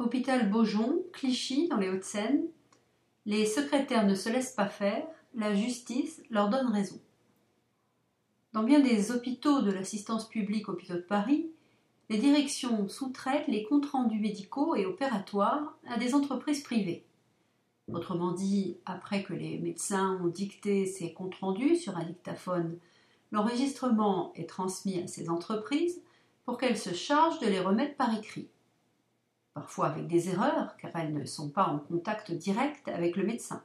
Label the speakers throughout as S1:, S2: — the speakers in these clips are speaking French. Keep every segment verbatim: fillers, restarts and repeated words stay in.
S1: Hôpital Beaujon, Clichy, dans les Hauts-de-Seine. Les secrétaires ne se laissent pas faire, la justice leur donne raison. Dans bien des hôpitaux de l'assistance publique Hôpitaux de Paris, les directions sous-traitent les comptes rendus médicaux et opératoires à des entreprises privées. Autrement dit, après que les médecins ont dicté ces comptes rendus sur un dictaphone, l'enregistrement est transmis à ces entreprises pour qu'elles se chargent de les remettre par écrit. Parfois avec des erreurs, car elles ne sont pas en contact direct avec le médecin.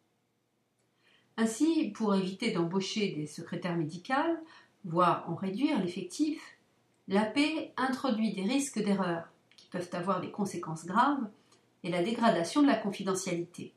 S1: Ainsi, pour éviter d'embaucher des secrétaires médicales, voire en réduire l'effectif, l'A P introduit des risques d'erreur qui peuvent avoir des conséquences graves et la dégradation de la confidentialité.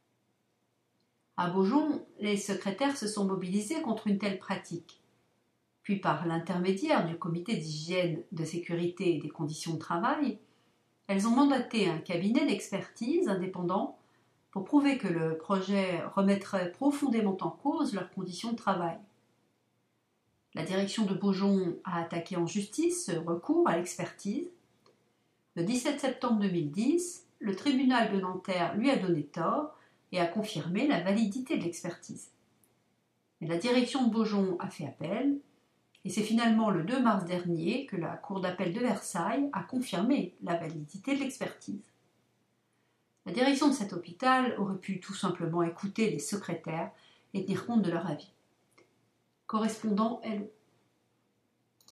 S1: À Beaujon, les secrétaires se sont mobilisés contre une telle pratique. Puis par l'intermédiaire du comité d'hygiène, de sécurité et des conditions de travail, elles ont mandaté un cabinet d'expertise indépendant pour prouver que le projet remettrait profondément en cause leurs conditions de travail. La direction de Beaujon a attaqué en justice ce recours à l'expertise. Le dix-sept septembre deux mille dix, le tribunal de Nanterre lui a donné tort et a confirmé la validité de l'expertise. Mais la direction de Beaujon a fait appel, et c'est finalement le deux mars dernier que la Cour d'appel de Versailles a confirmé la validité de l'expertise. La direction de cet hôpital aurait pu tout simplement écouter les secrétaires et tenir compte de leur avis. Correspondant L O.